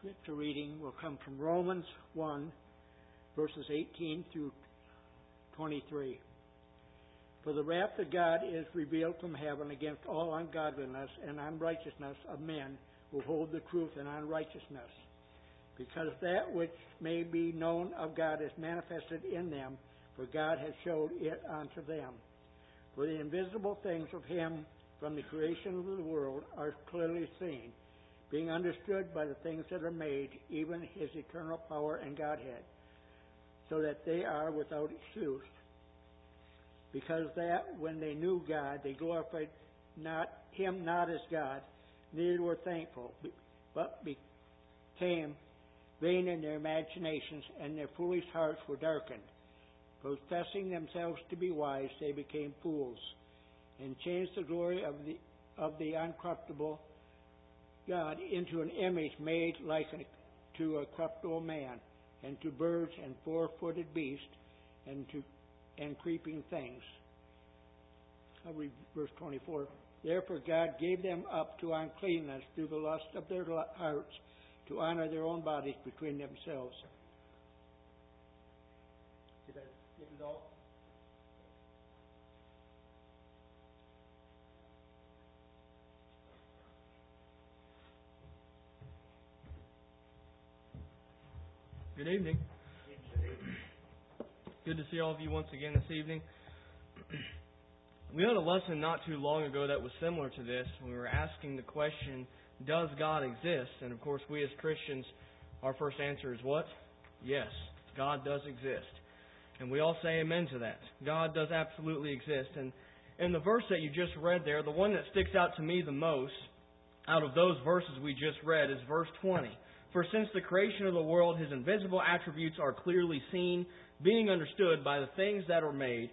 scripture reading will come from Romans 1, verses 18 through 23. For the wrath of God is revealed from heaven against all ungodliness and unrighteousness of men who hold the truth in unrighteousness, because that which may be known of God is manifested in them, for God has showed it unto them. For the invisible things of Him from the creation of the world are clearly seen, being understood by the things that are made, even His eternal power and Godhead, so that they are without excuse. Because that when they knew God, they glorified Him not as God, neither were thankful, but became vain in their imaginations, and their foolish hearts were darkened. Professing themselves to be wise, they became fools, and changed the glory of the uncorruptible God into an image made like to a corruptible man, and to birds and four-footed beasts, and creeping things. I'll read verse 24. Therefore God gave them up to uncleanness through the lust of their hearts, to honor their own bodies between themselves. Did I get it all? Good evening. Good to see all of you once again this evening. We had a lesson not too long ago that was similar to this. We were asking the question, does God exist? And of course, we as Christians, our first answer is what? Yes, God does exist. And we all say amen to that. God does absolutely exist. And in the verse that you just read there, the one that sticks out to me the most out of those verses we just read is verse 20. For since the creation of the world, His invisible attributes are clearly seen, being understood by the things that are made,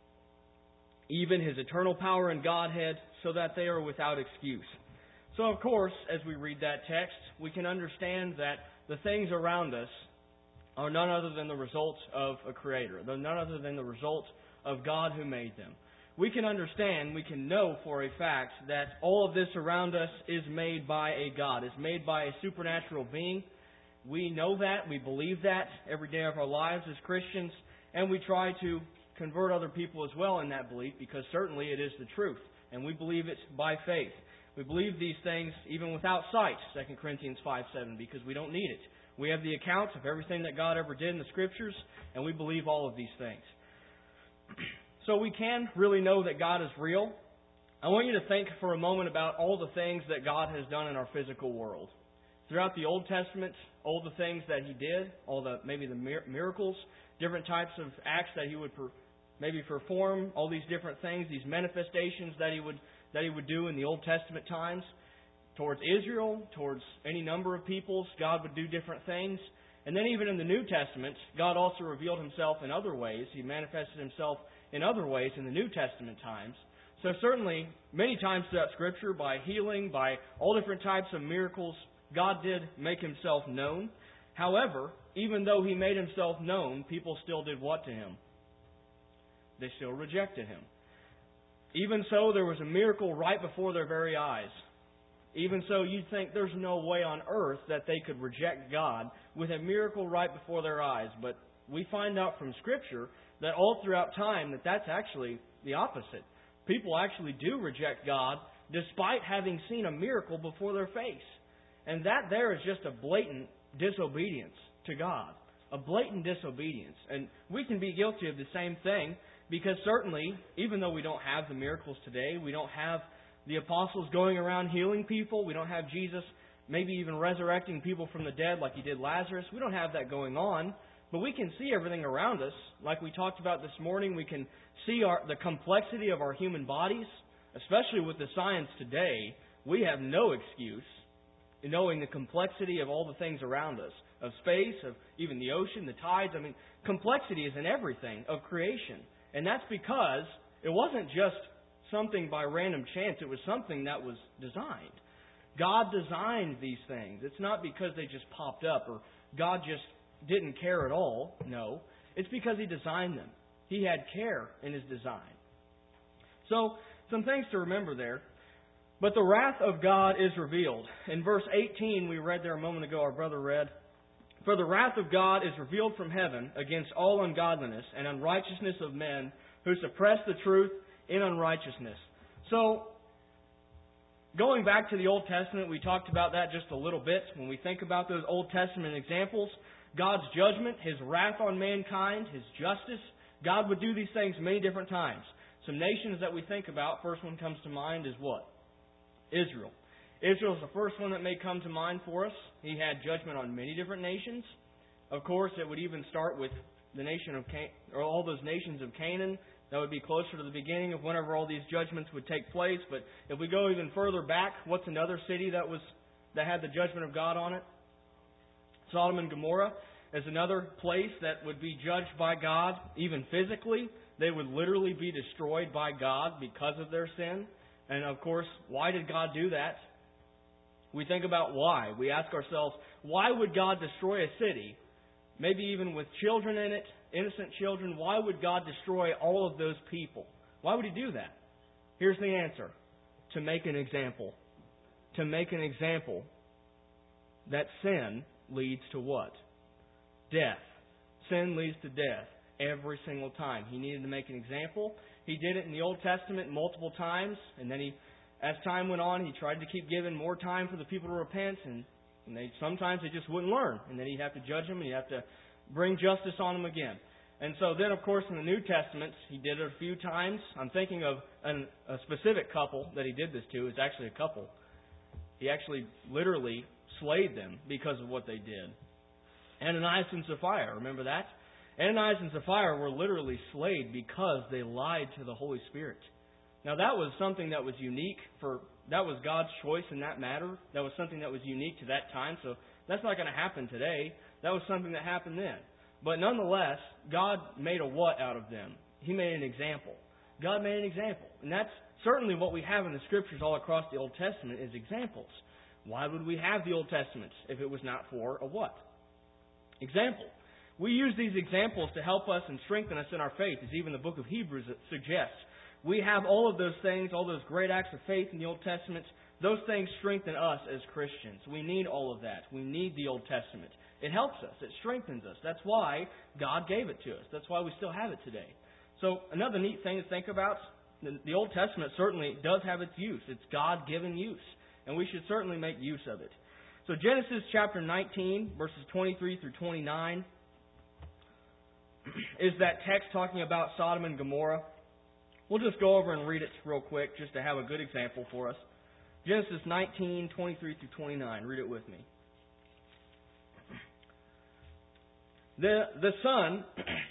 even His eternal power and Godhead, so that they are without excuse. So, of course, as we read that text, we can understand that the things around us are none other than the results of a Creator. They're none other than the result of God who made them. We can understand, we can know for a fact that all of this around us is made by a God, is made by a supernatural being. We know that, we believe that every day of our lives as Christians, and we try to convert other people as well in that belief, because certainly it is the truth, and we believe it by faith. We believe these things even without sight, 2 Corinthians 5:7, because we don't need it. We have the accounts of everything that God ever did in the Scriptures, and we believe all of these things. So we can really know that God is real. I want you to think for a moment about all the things that God has done in our physical world. Throughout the Old Testament, all the things that He did, all the maybe the miracles, different types of acts that He would maybe perform, all these different things, these manifestations that He would do in the Old Testament times. Towards Israel, towards any number of peoples, God would do different things. And then even in the New Testament, God also revealed Himself in other ways. He manifested Himself in other ways in the New Testament times. So certainly, many times throughout Scripture, by healing, by all different types of miracles, God did make Himself known. However, even though He made Himself known, people still did what to Him? They still rejected Him. Even so, there was a miracle right before their very eyes. Even so, you'd think there's no way on earth that they could reject God with a miracle right before their eyes. But we find out from Scripture that all throughout time that that's actually the opposite. People actually do reject God despite having seen a miracle before their face. And that there is just a blatant disobedience to God. A blatant disobedience. And we can be guilty of the same thing, because certainly, even though we don't have the miracles today, we don't have the apostles going around healing people, we don't have Jesus maybe even resurrecting people from the dead like He did Lazarus, we don't have that going on, but we can see everything around us. Like we talked about this morning, we can see the complexity of our human bodies, especially with the science today. We have no excuse in knowing the complexity of all the things around us, of space, of even the ocean, the tides. I mean, complexity is in everything of creation. And that's because it wasn't just something by random chance. It was something that was designed. God designed these things. It's not because they just popped up or God just didn't care at all. No. It's because He designed them. He had care in His design. So, some things to remember there. But the wrath of God is revealed. In verse 18, we read there a moment ago, our brother read, "For the wrath of God is revealed from heaven against all ungodliness and unrighteousness of men who suppress the truth in unrighteousness." So, going back to the Old Testament, we talked about that just a little bit. When we think about those Old Testament examples, God's judgment, His wrath on mankind, His justice, God would do these things many different times. Some nations that we think about, first one comes to mind is what? Israel. Israel is the first one that may come to mind for us. He had judgment on many different nations. Of course, it would even start with the nation of or all those nations of Canaan. That would be closer to the beginning of whenever all these judgments would take place. But if we go even further back, what's another city that had the judgment of God on it? Sodom and Gomorrah is another place that would be judged by God, even physically. They would literally be destroyed by God because of their sin. And of course, why did God do that? We think about why. We ask ourselves, why would God destroy a city, maybe even with children in it, innocent children? Why would God destroy all of those people? Why would He do that? Here's the answer. To make an example. To make an example that sin leads to what? Death. Sin leads to death every single time. He needed to make an example. He did it in the Old Testament multiple times, and then as time went on, He tried to keep giving more time for the people to repent, and sometimes they just wouldn't learn, and then He'd have to judge them, and He'd have to bring justice on them again. And so then, of course, in the New Testament, He did it a few times. I'm thinking of a specific couple that He did this to. It's actually a couple. He actually literally slayed them because of what they did. Ananias and Sapphira, remember that? Ananias and Sapphira were literally slayed because they lied to the Holy Spirit. Now that was something that was unique that was God's choice in that matter. That was something that was unique to that time. So that's not going to happen today. That was something that happened then. But nonetheless, God made a what out of them? He made an example. God made an example. And that's certainly what we have in the Scriptures all across the Old Testament is examples. Why would we have the Old Testament if it was not for a what? Example. We use these examples to help us and strengthen us in our faith, as even the book of Hebrews suggests. We have all of those things, all those great acts of faith in the Old Testament. Those things strengthen us as Christians. We need all of that. We need the Old Testament. It helps us. It strengthens us. That's why God gave it to us. That's why we still have it today. So another neat thing to think about, the Old Testament certainly does have its use. It's God-given use. And we should certainly make use of it. So Genesis chapter 19, verses 23 through 29, is that text talking about Sodom and Gomorrah. We'll just go over and read it real quick just to have a good example for us. Genesis 19, 23 through 29. Read it with me. The sun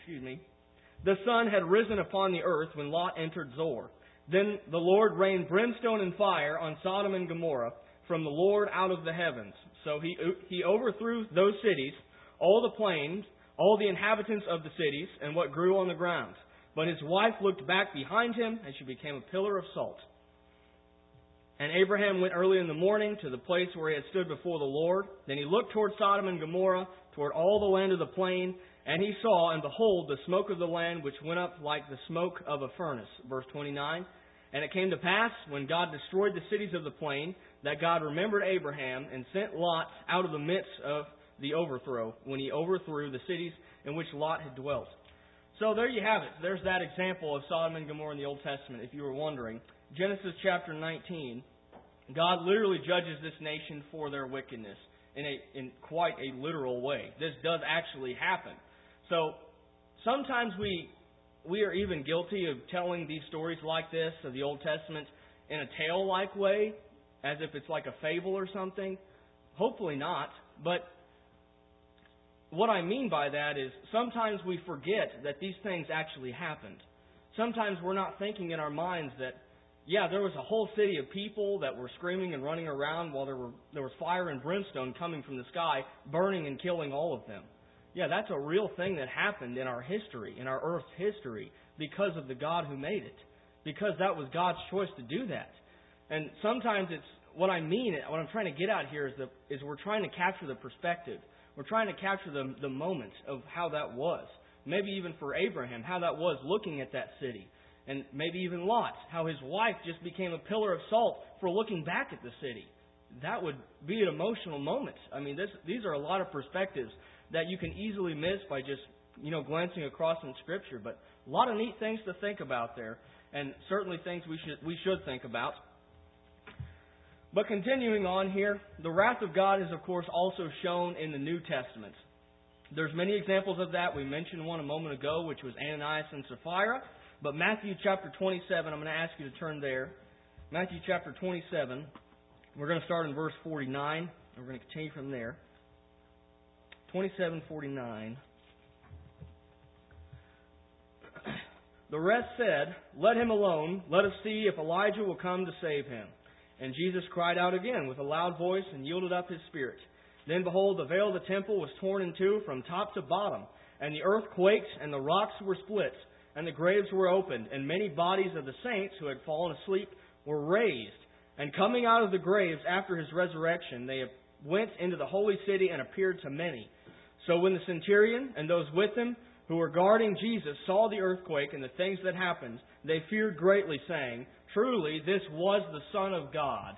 had risen upon the earth when Lot entered Zoar. Then the Lord rained brimstone and fire on Sodom and Gomorrah from the Lord out of the heavens. So he overthrew those cities, all the plains, all the inhabitants of the cities, and what grew on the ground. But his wife looked back behind him, and she became a pillar of salt. And Abraham went early in the morning to the place where he had stood before the Lord. Then he looked toward Sodom and Gomorrah, toward all the land of the plain, and he saw, and behold, the smoke of the land which went up like the smoke of a furnace. Verse 29. And it came to pass, when God destroyed the cities of the plain, that God remembered Abraham and sent Lot out of the midst of the overthrow, when he overthrew the cities in which Lot had dwelt. So there you have it. There's that example of Sodom and Gomorrah in the Old Testament, if you were wondering. Genesis chapter 19, God literally judges this nation for their wickedness in quite a literal way. This does actually happen. So sometimes we are even guilty of telling these stories like this of the Old Testament in a tale-like way, as if it's like a fable or something. Hopefully not. But what I mean by that is sometimes we forget that these things actually happened. Sometimes we're not thinking in our minds that, yeah, there was a whole city of people that were screaming and running around while there was fire and brimstone coming from the sky, burning and killing all of them. Yeah, that's a real thing that happened in our history, in our Earth's history, because of the God who made it. Because that was God's choice to do that. And sometimes it's, what I'm trying to get at here is we're trying to capture the perspective. We're trying to capture the moment of how that was. Maybe even for Abraham, how that was looking at that city. and maybe even Lot, how his wife just became a pillar of salt for looking back at the city. That would be an emotional moment. I mean, these are a lot of perspectives that you can easily miss by just, glancing across in Scripture. But a lot of neat things to think about there, and certainly things we should think about. But continuing on here, the wrath of God is, of course, also shown in the New Testament. There's many examples of that. We mentioned one a moment ago, which was Ananias and Sapphira. But Matthew chapter 27, I'm going to ask you to turn there. Matthew chapter 27, we're going to start in verse 49, and we're going to continue from there. 27:49. The rest said, "Let him alone. Let us see if Elijah will come to save him." And Jesus cried out again with a loud voice and yielded up his spirit. Then behold, the veil of the temple was torn in two from top to bottom, and the earth quaked, and the rocks were split, and the graves were opened, and many bodies of the saints who had fallen asleep were raised. And coming out of the graves after his resurrection, they went into the holy city and appeared to many. So when the centurion and those with him who were guarding Jesus saw the earthquake and the things that happened, they feared greatly, saying, "Truly, this was the Son of God."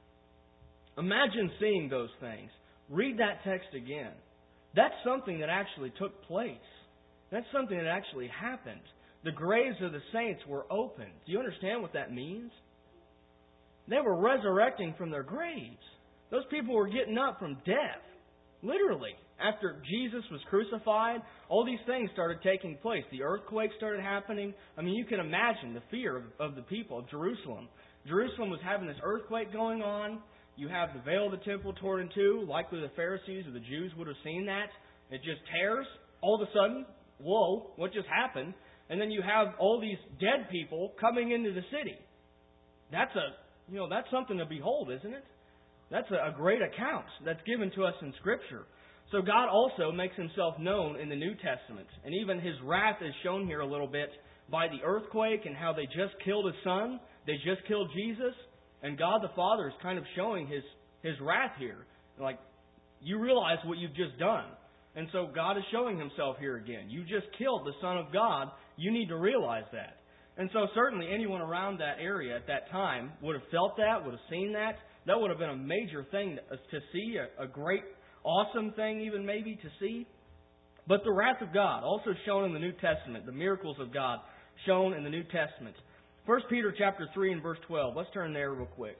Imagine seeing those things. Read that text again. That's something that actually took place. That's something that actually happened. The graves of the saints were opened. Do you understand what that means? They were resurrecting from their graves. Those people were getting up from death. Literally. After Jesus was crucified, all these things started taking place. The earthquake started happening. I mean, you can imagine the fear of the people of Jerusalem. Jerusalem was having this earthquake going on. You have the veil of the temple torn in two. Likely the Pharisees or the Jews would have seen that. It just tears. All of a sudden, whoa, what just happened? And then you have all these dead people coming into the city. That's something to behold, isn't it? That's a great account that's given to us in Scripture. So God also makes Himself known in the New Testament. And even His wrath is shown here a little bit by the earthquake and how they just killed His Son. They just killed Jesus. And God the Father is kind of showing His wrath here. Like, you realize what you've just done. And so God is showing Himself here again. You just killed the Son of God. You need to realize that. And so certainly anyone around that area at that time would have felt that, would have seen that. That would have been a major thing to see, a great, awesome thing even maybe to see. But the wrath of God, also shown in the New Testament, the miracles of God shown in the New Testament. 1 Peter chapter 3 and verse 12. Let's turn there real quick.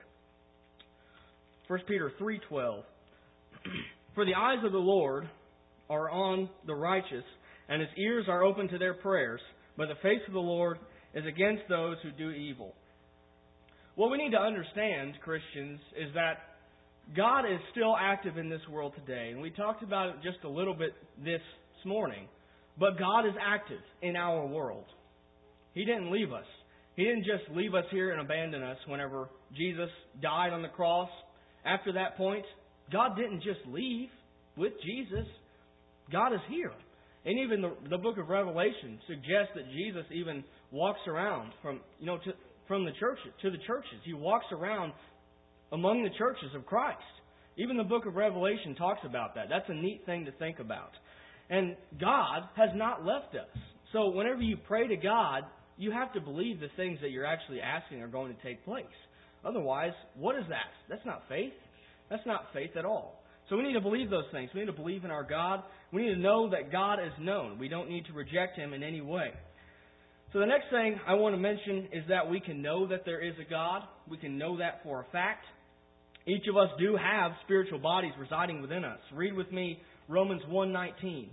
1 Peter 3:12. For the eyes of the Lord are on the righteous, and His ears are open to their prayers, but the face of the Lord is against those who do evil. What we need to understand, Christians, is that God is still active in this world today. And we talked about it just a little bit this morning. But God is active in our world. He didn't leave us. He didn't just leave us here and abandon us whenever Jesus died on the cross. After that point, God didn't just leave with Jesus. God is here. And even the book of Revelation suggests that Jesus even walks around from the churches to the churches. He walks around among the churches of Christ. Even the book of Revelation talks about that. That's a neat thing to think about. And God has not left us. So whenever you pray to God, you have to believe the things that you're actually asking are going to take place. Otherwise, what is that? That's not faith. That's not faith at all. So we need to believe those things. We need to believe in our God. We need to know that God is known. We don't need to reject Him in any way. So the next thing I want to mention is that we can know that there is a God. We can know that for a fact. Each of us do have spiritual bodies residing within us. Read with me Romans 1:19.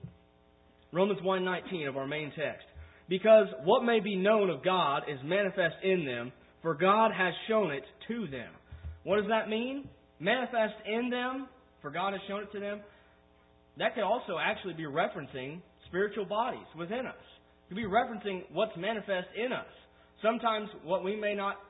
Romans 1:19 of our main text. Because what may be known of God is manifest in them, for God has shown it to them. What does that mean? Manifest in them, for God has shown it to them. That could also actually be referencing spiritual bodies within us. It could be referencing what's manifest in us. Sometimes what we may not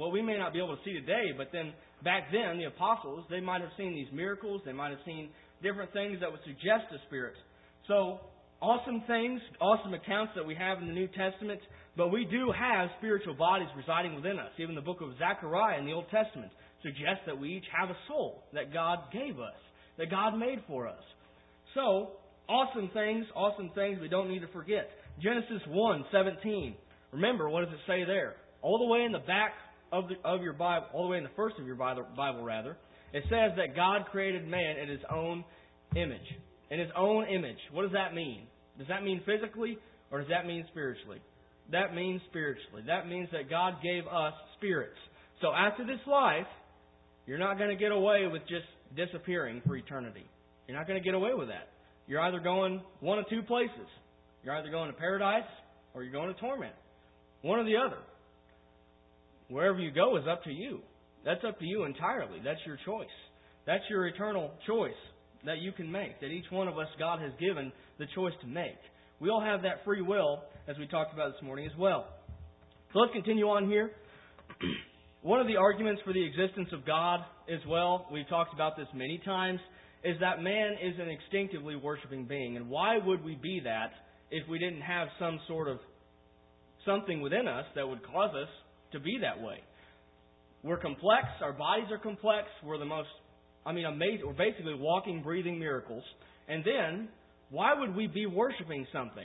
be able to see today, but then back then, the apostles, they might have seen these miracles. They might have seen different things that would suggest a spirit. So, awesome things, awesome accounts that we have in the New Testament, but we do have spiritual bodies residing within us. Even the book of Zechariah in the Old Testament suggests that we each have a soul that God gave us, that God made for us. So, awesome things we don't need to forget. Genesis 1:17. Remember, what does it say there? All the way in the back of your Bible, all the way in the first of your Bible rather, it says that God created man in His own image. In His own image. What does that mean? Does that mean physically or does that mean spiritually? That means spiritually. That means that God gave us spirits. So after this life, you're not going to get away with just disappearing for eternity. You're not going to get away with that. You're either going one of two places. You're either going to paradise or you're going to torment. One or the other. Wherever you go is up to you. That's up to you entirely. That's your choice. That's your eternal choice that you can make. That each one of us, God has given the choice to make. We all have that free will, as we talked about this morning as well. So let's continue on here. One of the arguments for the existence of God as well, we've talked about this many times, is that man is an instinctively worshiping being. And why would we be that if we didn't have some sort of something within us that would cause us to be that way? We're complex. Our bodies are complex. We're amazing. We're basically walking, breathing miracles. And then, why would we be worshiping something?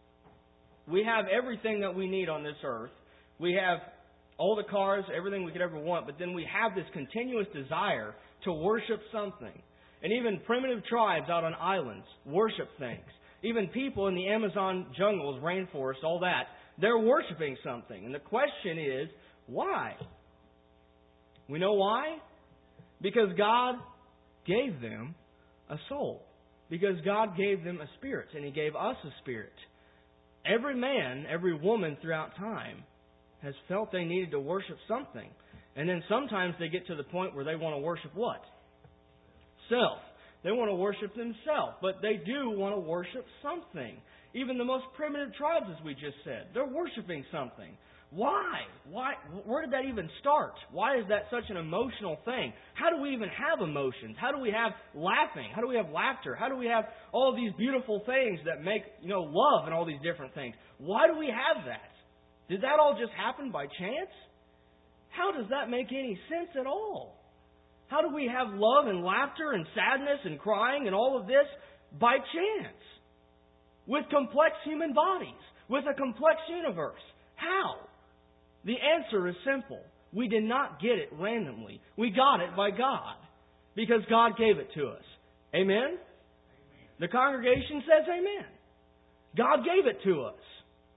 We have everything that we need on this earth. We have all the cars, everything we could ever want, but then we have this continuous desire to worship something. And even primitive tribes out on islands worship things. Even people in the Amazon jungles, rainforests, all that, they're worshiping something. And the question is, why? We know why? Because God gave them a soul. Because God gave them a spirit, and He gave us a spirit. Every man, every woman throughout time has felt they needed to worship something. And then sometimes they get to the point where they want to worship what? Self. They want to worship themselves. But they do want to worship something. Even the most primitive tribes, as we just said, they're worshiping something. Why? Where did that even start? Why is that such an emotional thing? How do we even have emotions? How do we have laughing? How do we have laughter? How do we have all of these beautiful things that make, love and all these different things? Why do we have that? Did that all just happen by chance? How does that make any sense at all? How do we have love and laughter and sadness and crying and all of this by chance? With complex human bodies, with a complex universe. How? The answer is simple. We did not get it randomly. We got it by God. Because God gave it to us. Amen? The congregation says amen. God gave it to us.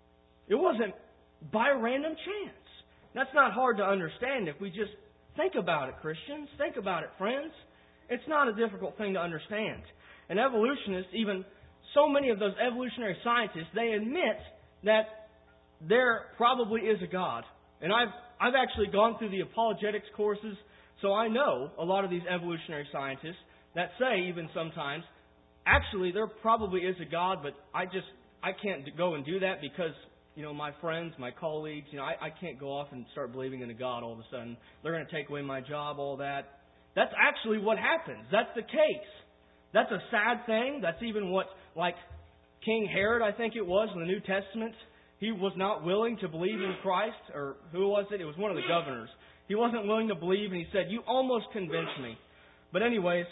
It wasn't by random chance. That's not hard to understand if we just think about it, Christians. Think about it, friends. It's not a difficult thing to understand. And evolutionists, even so many of those evolutionary scientists, they admit that there probably is a God. And I've actually gone through the apologetics courses, so I know a lot of these evolutionary scientists that say even sometimes, actually there probably is a God, but I can't go and do that because, my friends, my colleagues, I can't go off and start believing in a God all of a sudden. They're going to take away my job, all that. That's actually what happens. That's the case. That's a sad thing. That's even what, like King Herod, I think it was, in the New Testament, he was not willing to believe in Christ, or who was it? It was one of the governors. He wasn't willing to believe, and he said, "You almost convinced me." But anyways,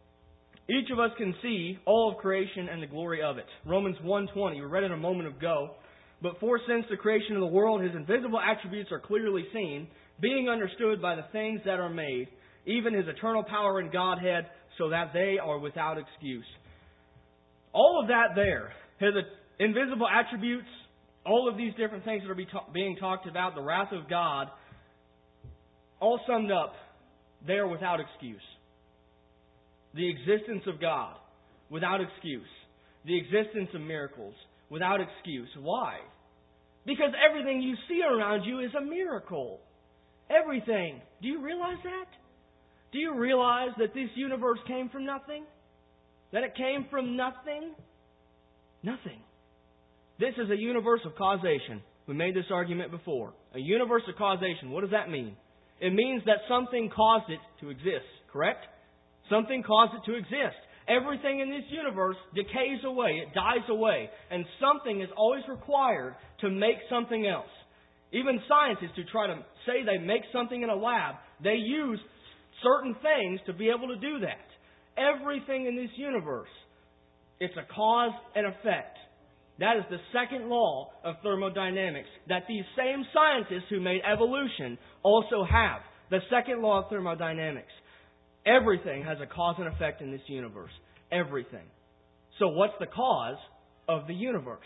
each of us can see all of creation and the glory of it. Romans 1:20, we read it a moment ago. But for since the creation of the world, His invisible attributes are clearly seen, being understood by the things that are made, even His eternal power and Godhead, so that they are without excuse. All of that there, His invisible attributes, all of these different things that are being talked about, the wrath of God, all summed up, they are without excuse. The existence of God, without excuse. The existence of miracles, without excuse. Why? Because everything you see around you is a miracle. Everything. Do you realize that? Do you realize that this universe came from nothing? That it came from nothing? Nothing. This is a universe of causation. We made this argument before. A universe of causation. What does that mean? It means that something caused it to exist. Correct? Something caused it to exist. Everything in this universe decays away. It dies away. And something is always required to make something else. Even scientists who try to say they make something in a lab, they use certain things to be able to do that. Everything in this universe, it's a cause and effect. That is the second law of thermodynamics that these same scientists who made evolution also have. The second law of thermodynamics. Everything has a cause and effect in this universe. Everything. So what's the cause of the universe?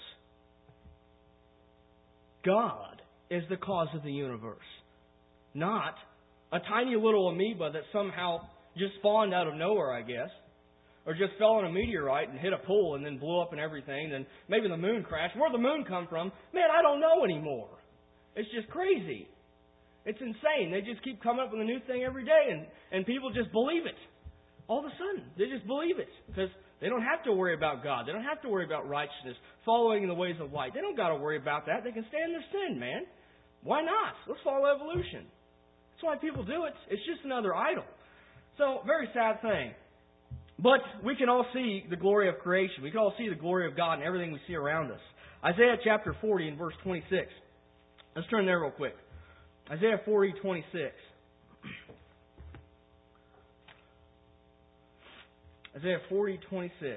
God is the cause of the universe. Not a tiny little amoeba that somehow just spawned out of nowhere, I guess. Or just fell on a meteorite and hit a pool and then blew up and everything. Then maybe the moon crashed. Where'd the moon come from? Man, I don't know anymore. It's just crazy. It's insane. They just keep coming up with a new thing every day and people just believe it. All of a sudden, they just believe it. Because they don't have to worry about God. They don't have to worry about righteousness, following the ways of light. They don't got to worry about that. They can stay in their sin, man. Why not? Let's follow evolution. That's why people do it. It's just another idol. So, very sad thing. But we can all see the glory of creation. We can all see the glory of God in everything we see around us. Isaiah chapter 40 and verse 26. Let's turn there real quick. Isaiah 40, 26. Isaiah 40, 26.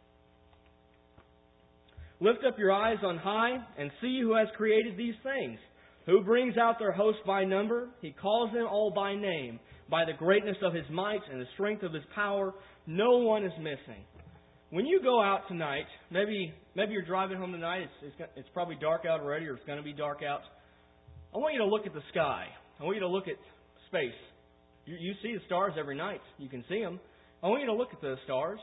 Lift up your eyes on high and see who has created these things. Who brings out their host by number? He calls them all by name. By the greatness of His might and the strength of His power, no one is missing. When you go out tonight, maybe you're driving home tonight, it's probably dark out already, or it's going to be dark out. I want you to look at the sky. I want you to look at space. You see the stars every night. You can see them. I want you to look at the stars,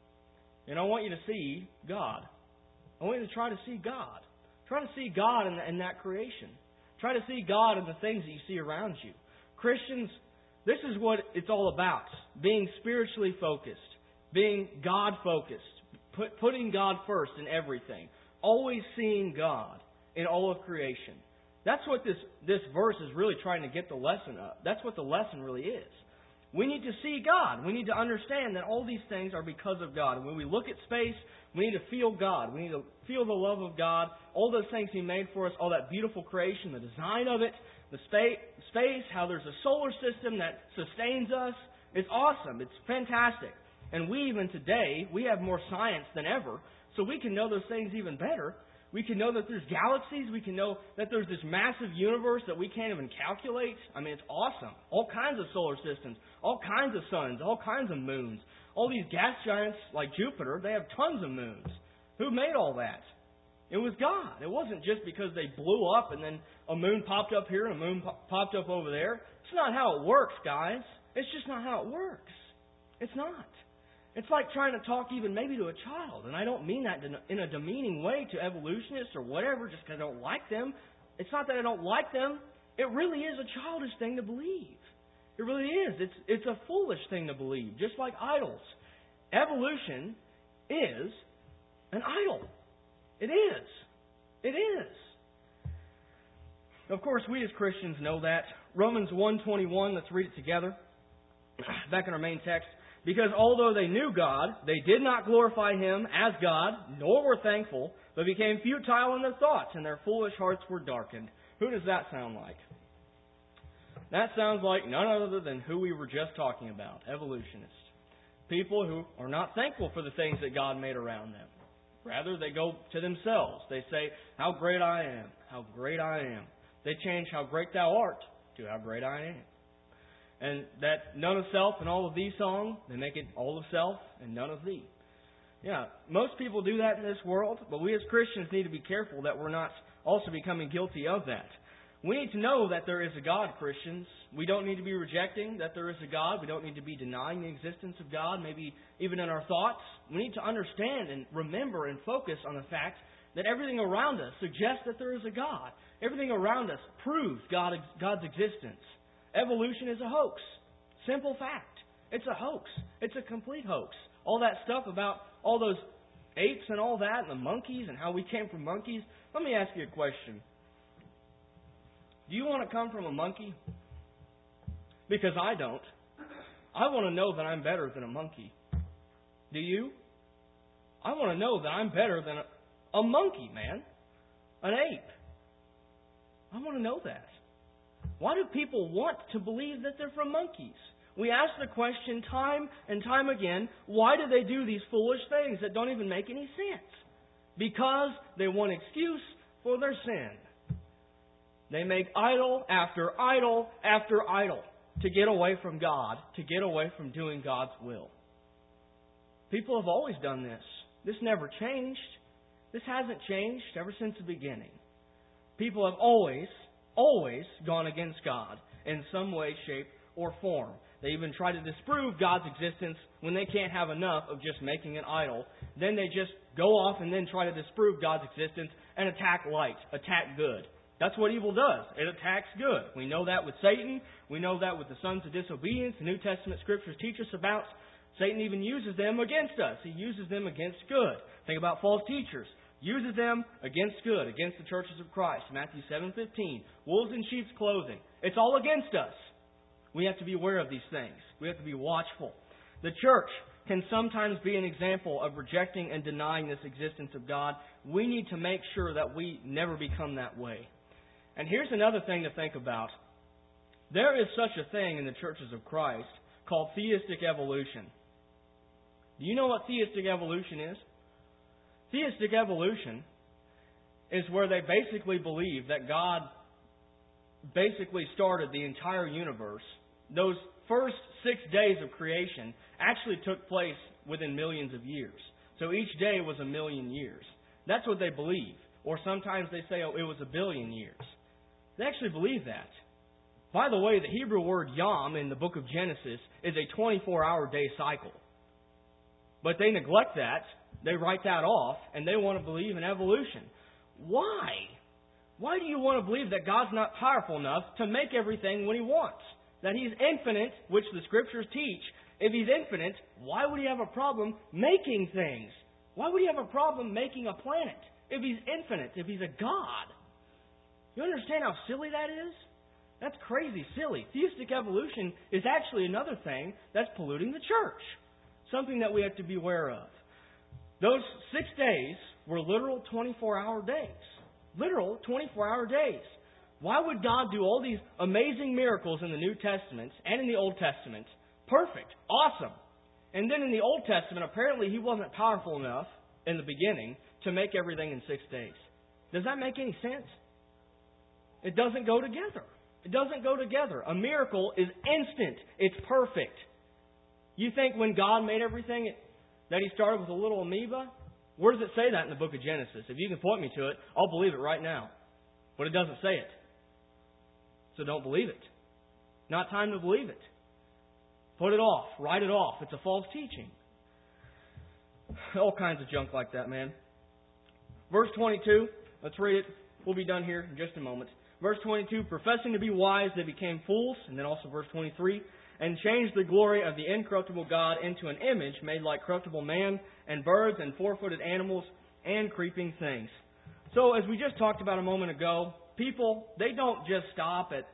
and I want you to see God. I want you to try to see God. Try to see God in that creation. Try to see God in the things that you see around you. Christians, this is what it's all about. Being spiritually focused. Being God-focused. Putting God first in everything. Always seeing God in all of creation. That's what this verse is really trying to get the lesson of. That's what the lesson really is. We need to see God. We need to understand that all these things are because of God. And when we look at space, we need to feel God. We need to feel the love of God. All those things He made for us, all that beautiful creation, the design of it, the space, how there's a solar system that sustains us. It's awesome. It's fantastic. And we even today, we have more science than ever, so we can know those things even better. We can know that there's galaxies. We can know that there's this massive universe that we can't even calculate. I mean, it's awesome. All kinds of solar systems, all kinds of suns, all kinds of moons. All these gas giants like Jupiter, they have tons of moons. Who made all that? It was God. It wasn't just because they blew up and then a moon popped up here and a moon popped up over there. It's not how it works, guys. It's just not how it works. It's not. It's like trying to talk even maybe to a child. And I don't mean that in a demeaning way to evolutionists or whatever just because I don't like them. It's not that I don't like them. It really is a childish thing to believe. It really is. It's a foolish thing to believe, just like idols. Evolution is an idol. It is. It is. Of course, we as Christians know that. Romans 1:21, let's read it together. Back in our main text. Because although they knew God, they did not glorify Him as God, nor were thankful, but became futile in their thoughts, and their foolish hearts were darkened. Who does that sound like? That sounds like none other than who we were just talking about, evolutionists. People who are not thankful for the things that God made around them. Rather, they go to themselves. They say, how great I am, how great I am. They change how great thou art to how great I am. And that none of self and all of thee song, they make it all of self and none of thee. Yeah, most people do that in this world, but we as Christians need to be careful that we're not also becoming guilty of that. We need to know that there is a God, Christians. We don't need to be rejecting that there is a God. We don't need to be denying the existence of God, maybe even in our thoughts. We need to understand and remember and focus on the fact that everything around us suggests that there is a God. Everything around us proves God's existence. Evolution is a hoax. Simple fact. It's a hoax. It's a complete hoax. All that stuff about all those apes and all that and the monkeys and how we came from monkeys. Let me ask you a question. Do you want to come from a monkey? Because I don't. I want to know that I'm better than a monkey. Do you? I want to know that I'm better than a monkey, man. An ape. I want to know that. Why do people want to believe that they're from monkeys? We ask the question time and time again, why do they do these foolish things that don't even make any sense? because they want excuse for their sin. They make idol after idol after idol to get away from God, to get away from doing God's will. People have always done this. This never changed. This hasn't changed ever since the beginning. People have always gone against God in some way, shape, or form. They even try to disprove God's existence when they can't have enough of just making an idol. Then they just go off and then try to disprove God's existence and attack light, attack good. That's what evil does. It attacks good. We know that with Satan. We know that with the sons of disobedience. The New Testament scriptures teach us about. Satan even uses them against us. He uses them against good. Think about false teachers. Uses them against good, against the churches of Christ. Matthew 7:15. Wolves in sheep's clothing. It's all against us. We have to be aware of these things. We have to be watchful. The church can sometimes be an example of rejecting and denying this existence of God. We need to make sure that we never become that way. And here's another thing to think about. There is such a thing in the churches of Christ called theistic evolution. Do you know what theistic evolution is? Theistic evolution is where they basically believe that God basically started the entire universe. Those first 6 days of creation actually took place within millions of years. So each day was 1,000,000 years. That's what they believe. Or sometimes they say, oh, it was 1,000,000,000 years. They actually believe that. By the way, the Hebrew word yom in the book of Genesis is a 24-hour day cycle. But they neglect that. They write that off, and they want to believe in evolution. Why? Why do you want to believe that God's not powerful enough to make everything when He wants? That He's infinite, which the Scriptures teach. If He's infinite, why would He have a problem making things? Why would He have a problem making a planet? If He's infinite, if He's a God. You understand how silly that is? That's crazy silly. Theistic evolution is actually another thing that's polluting the church. Something that we have to be aware of. Those 6 days were literal 24-hour days. Literal 24-hour days. Why would God do all these amazing miracles in the New Testament and in the Old Testament? Perfect. Awesome. And then in the Old Testament, apparently He wasn't powerful enough in the beginning to make everything in 6 days. Does that make any sense? It doesn't go together. It doesn't go together. A miracle is instant. It's perfect. You think when God made everything that He started with a little amoeba? Where does it say that in the book of Genesis? If you can point me to it, I'll believe it right now. But it doesn't say it. So don't believe it. Not time to believe it. Put it off. Write it off. It's a false teaching. All kinds of junk like that, man. Verse 22. Let's read it. We'll be done here in just a moment. Verse 22, professing to be wise, they became fools. And then also verse 23, and changed the glory of the incorruptible God into an image made like corruptible man and birds and four-footed animals and creeping things. So as we just talked about a moment ago, people, they don't just stop at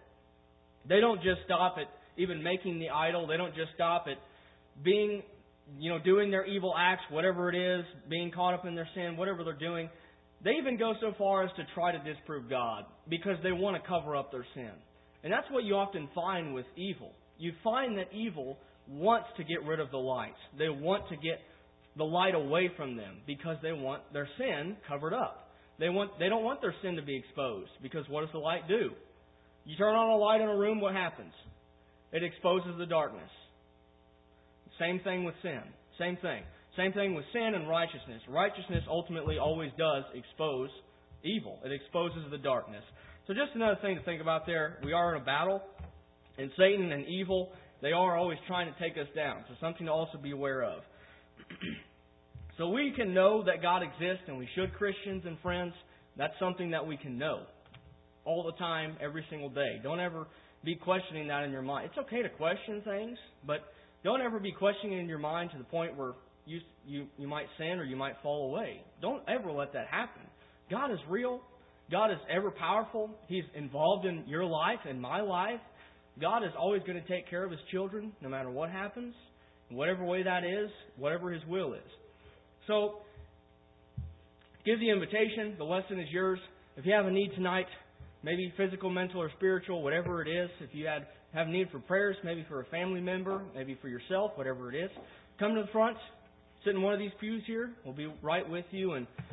even making the idol. They don't just stop at being, doing their evil acts, whatever it is, being caught up in their sin, whatever they're doing. They even go so far as to try to disprove God because they want to cover up their sin. And that's what you often find with evil. You find that evil wants to get rid of the light. They want to get the light away from them because they want their sin covered up. They don't want their sin to be exposed because what does the light do? You turn on a light in a room, what happens? It exposes the darkness. Same thing with sin. Same thing. Same thing with sin and righteousness. Righteousness ultimately always does expose evil. It exposes the darkness. So just another thing to think about there. We are in a battle. And Satan and evil, they are always trying to take us down. So something to also be aware of. So we can know that God exists, and we should, Christians and friends. That's something that we can know all the time, every single day. Don't ever be questioning that in your mind. It's okay to question things, but don't ever be questioning it in your mind to the point where you might sin or you might fall away. Don't ever let that happen. God is real. God is ever powerful. He's involved in your life and my life. God is always going to take care of His children no matter what happens, whatever way that is, whatever His will is. So, give the invitation. The lesson is yours. If you have a need tonight, maybe physical, mental, or spiritual, whatever it is, if you have a need for prayers, maybe for a family member, maybe for yourself, whatever it is, come to the front. Sit in one of these pews here. We'll be right with you and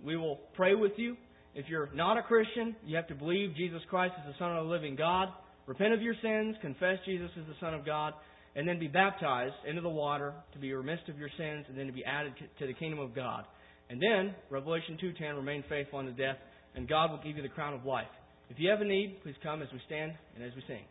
we will pray with you. If you're not a Christian, you have to believe Jesus Christ is the Son of the living God, repent of your sins, confess Jesus is the Son of God, and then be baptized into the water to be remitted of your sins and then to be added to the kingdom of God. And then, Revelation 2:10, remain faithful unto death, and God will give you the crown of life. If you have a need, please come as we stand and as we sing.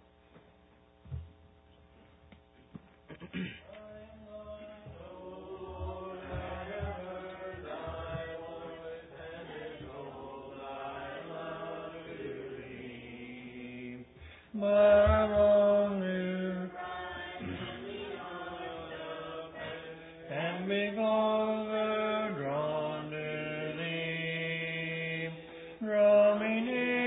And because we're drawn to Thee, draw me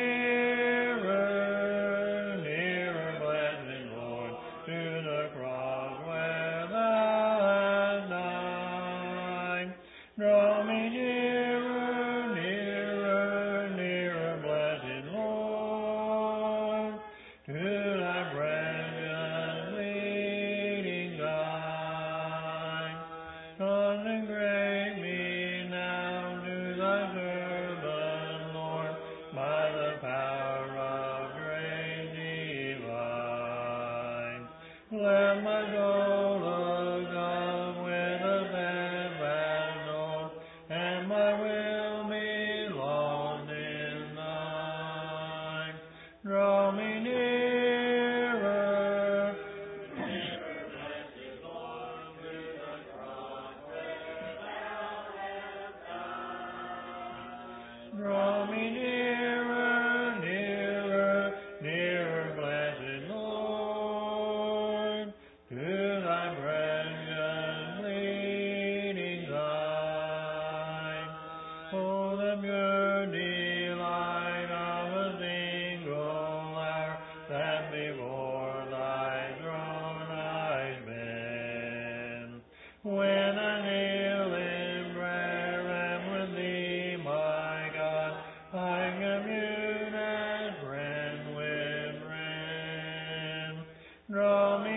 nearer, nearer, blessed Lord, to the cross where Thou hast died. Draw me nearer, nearer, nearer, blessed Lord, to Thy precious leading guide. Consecrate me now to Thy servant, Lord, by the power of grace divine. Let my soul look up with a steadfast soul, and my will be lost in Thine. Draw me nearer, draw me nearer, nearer, nearer, blessed Lord, to Thy precious leading side. Oh, the pure delight of a single hour that before Thy throne I spend, when I kneel in prayer and with Thee, my God, I commune as friend with friend. Draw me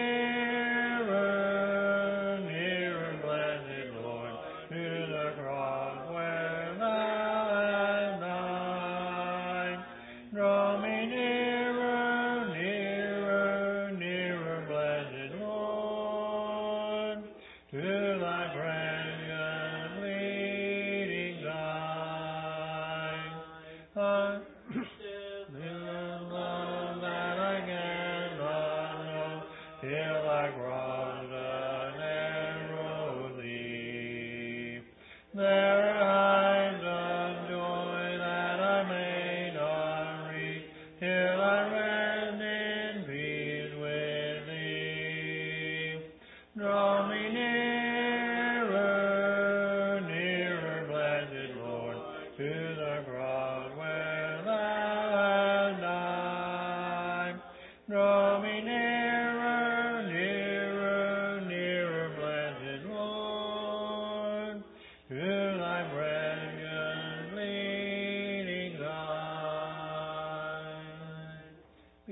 nearer, nearer, blessed Lord, to the cross where Thou hast died. Draw me nearer, nearer, nearer, blessed Lord, to Thy precious leading guide. I live love that I cannot know, till I cross the narrow sea. There are heights of joy that I may not reach, till I rest in peace with Thee. Draw me nearer, nearer, blessed Lord, to the cross where Thou hast died. Draw me nearer,